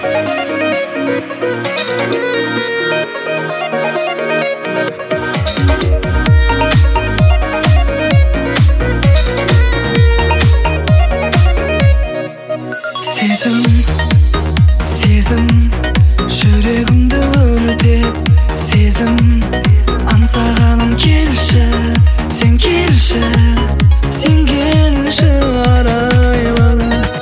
Сезім жүрегімді өртеп, сезім аңсағаным келші, сен келші, сен келші арайлым.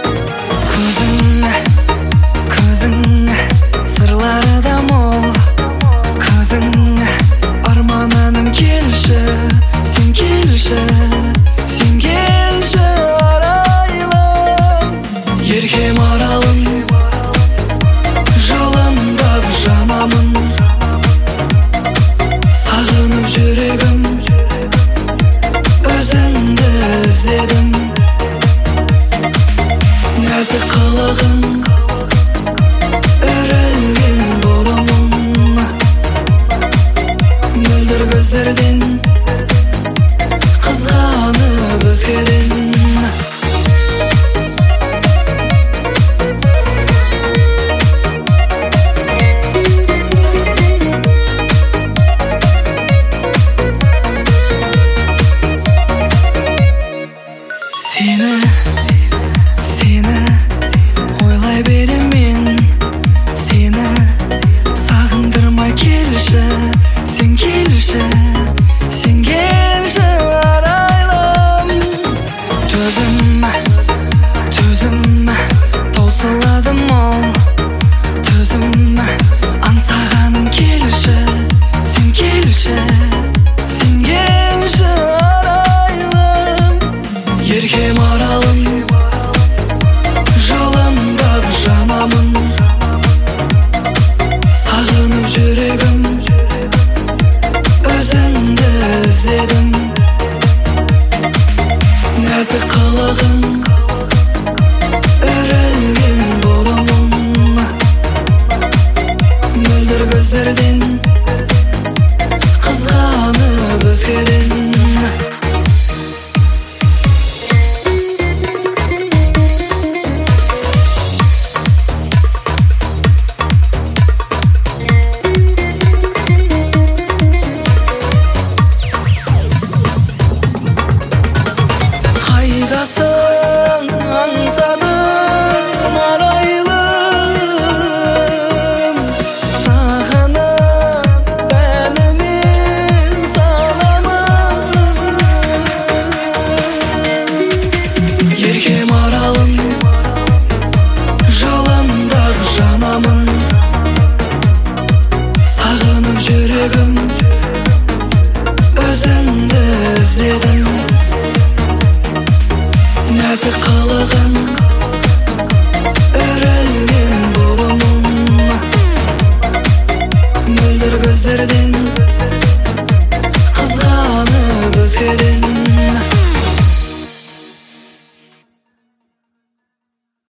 Көзің сырлары да мол, көзің арманым келші, сен келші, сен келші арайлым. Еркем аралым, жалындап жанамын, сағынып жүрегім, өзіңді іздедім. Нәзік қылығың, өрілген болуың, мөлдір көздерден қызғанып өзгеден. Сені ойлай берем мен, сені сағындырмай келші, сен келші, сен келші арайлым. Төзім таусыладым